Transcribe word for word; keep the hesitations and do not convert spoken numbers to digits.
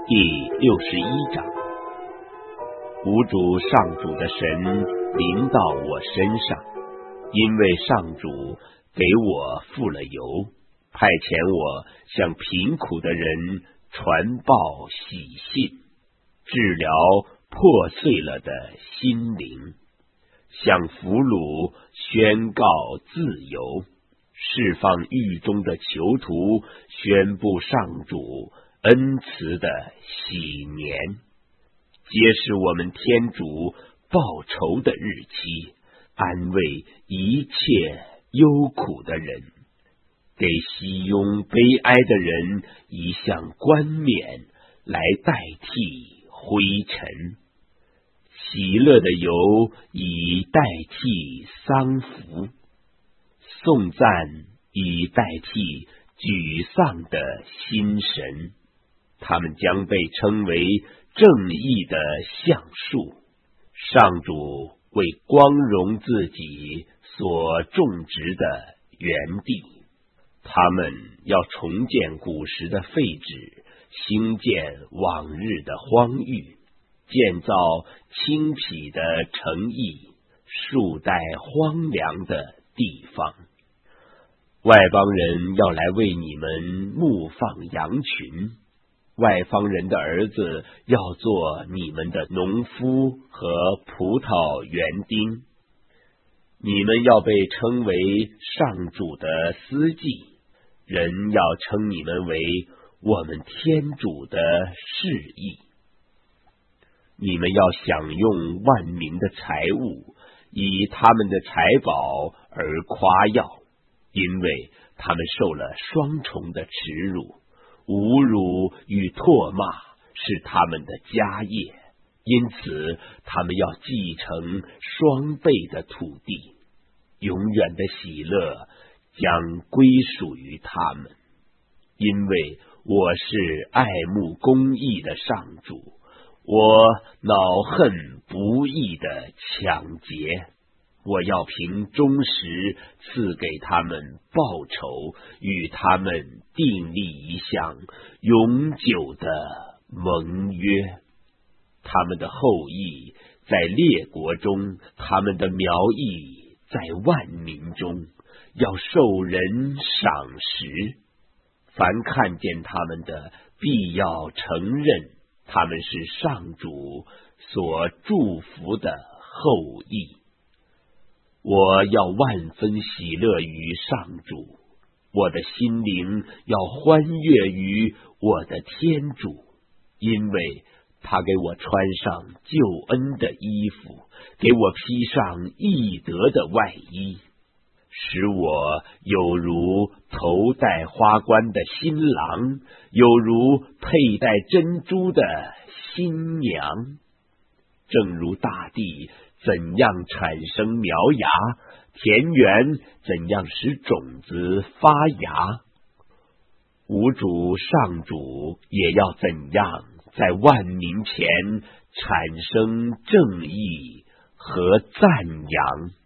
第六十一章，无主上主的神临到我身上，因为上主给我付了油，派遣我向贫苦的人传报喜信，治疗破碎了的心灵，向俘虏宣告自由，释放狱中的囚徒，宣布上主恩慈的喜年，揭示我们天主报仇的日期，安慰一切忧苦的人，给熙庸悲哀的人一项冠冕来代替灰尘，喜乐的油以代替丧服，颂赞以代替沮丧的心神。他们将被称为正义的橡树，上主为光荣自己所种植的园地。他们要重建古时的废址，兴建往日的荒域，建造清痞的城邑，树带荒凉的地方。外邦人要来为你们牧放羊群，外邦人的儿子要做你们的农夫和葡萄园丁，你们要被称为上主的司祭，人要称你们为我们天主的示意。你们要享用万民的财物，以他们的财宝而夸耀，因为他们受了双重的耻辱，侮辱与唾骂是他们的家业，因此他们要继承双倍的土地，永远的喜乐将归属于他们。因为我是爱慕公义的上主，我恼恨不义的抢劫，我要凭忠实赐给他们报酬，与他们订立一项永久的盟约。他们的后裔在列国中，他们的苗裔在万民中，要受人赏识。凡看见他们的，必要承认他们是上主所祝福的后裔。我要万分喜乐于上主，我的心灵要欢悦于我的天主，因为他给我穿上救恩的衣服，给我披上义德的外衣，使我有如头戴花冠的新郎，有如佩戴珍珠的新娘。正如大地怎样产生苗芽，田园怎样使种子发芽，无主上主也要怎样在万民前产生正义和赞扬。